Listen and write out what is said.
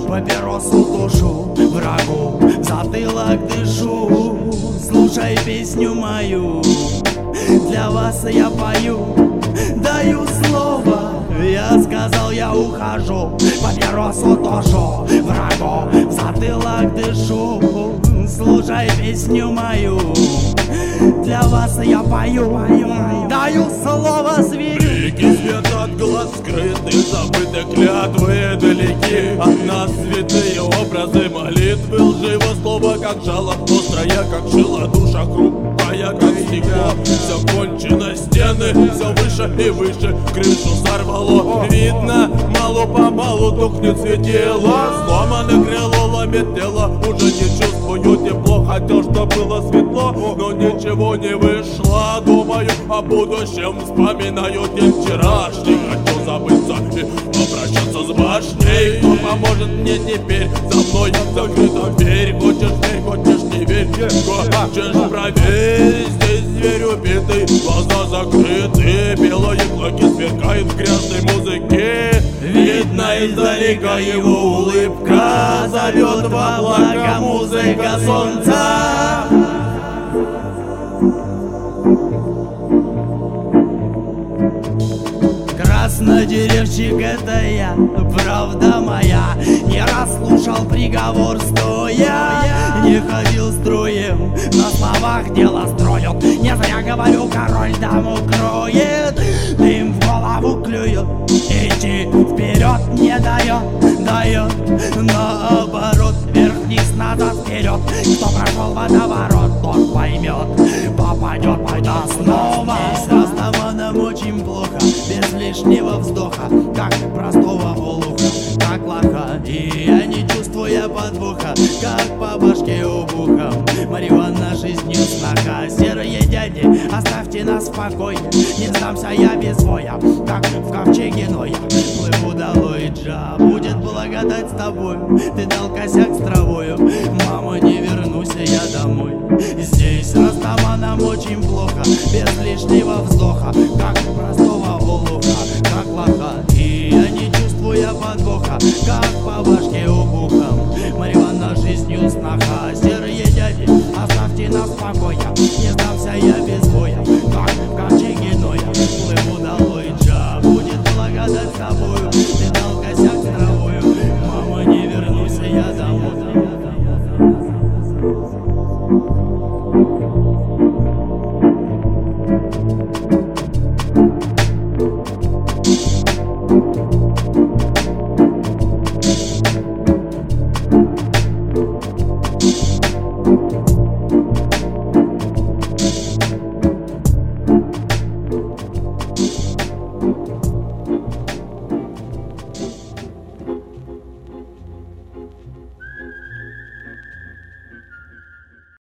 папиросу тушу, врагу в затылок дышу. Слушай песню мою, для вас я пою, даю слово. Я сказал, я ухожу, папиросу тушу, врагу в затылок дышу. Слушай песню мою, для вас я пою, даю слово зверю. Реки свет от глаз скрыты, забыты клятвы далеки от нас святые образы молитвы, лживо слово как жало, острая как жила, душа хрупкая как стекло. Все кончено, стены все выше и выше, крышу сорвало. Видно, мало-помалу тухнет светило, сломано крыло, ломит тело, уже не чувствую тепло. Хотел, что было светло, но ничего не вышло. Думаю о будущем, вспоминаю день вчерашний. Хочу забыться и попрощаться с башней. Кто поможет мне теперь? За мной закрыта дверь. Хочешь верь, хочешь не верь, хочешь проверь. Здесь зверь убитый, глаза закрыты, белые клыки сверкают в грязной музыке. Видно издалека его улыбка, зовет в облака музыка солнца. Краснодеревчик, это я, правда моя. Не раз слушал приговор стоя, не ходил строем, на словах дело строят. Не зря говорю, король даму кроет, дым в голову клюет, идти вперед не дает, дает наоборот, вверх-вниз, назад, вперед. Кто прошел водоворот, тот поймет, попадет туда снова. С Растаманом очень плохо, без лишнего вздоха, как простого олуха, как лоха. И я, не чувствуя подвоха, как по башке обухом. Марихуана жизнью сноха. Серые дяди, оставьте нас в покое, не сдамся я без боя, как в ковчеге Ноя. Плыву долой, Джа, будет благодать с тобою. Ты дал косяк с травою, мама, не вернусь я домой. Здесь с Растаманом очень плохо, без лишнего вздоха, как простого олуха, как лоха. И я, не чувствуя подвоха, как по башке обухом. Марихуана жизнью сноха. Серые дяди, оставьте нас в покое, не сдамся я